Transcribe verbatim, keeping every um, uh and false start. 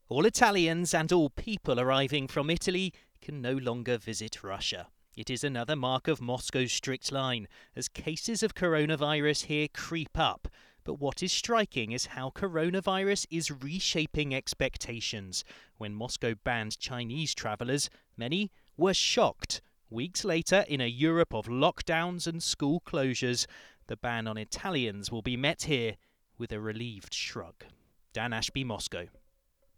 All Italians and all people arriving from Italy can no longer visit Russia. It is another mark of Moscow's strict line as cases of coronavirus here creep up. But what is striking is how coronavirus is reshaping expectations. When Moscow banned Chinese travellers, many were shocked. Weeks later, in a Europe of lockdowns and school closures, the ban on Italians will be met here with a relieved shrug. Dan Ashby, Moscow.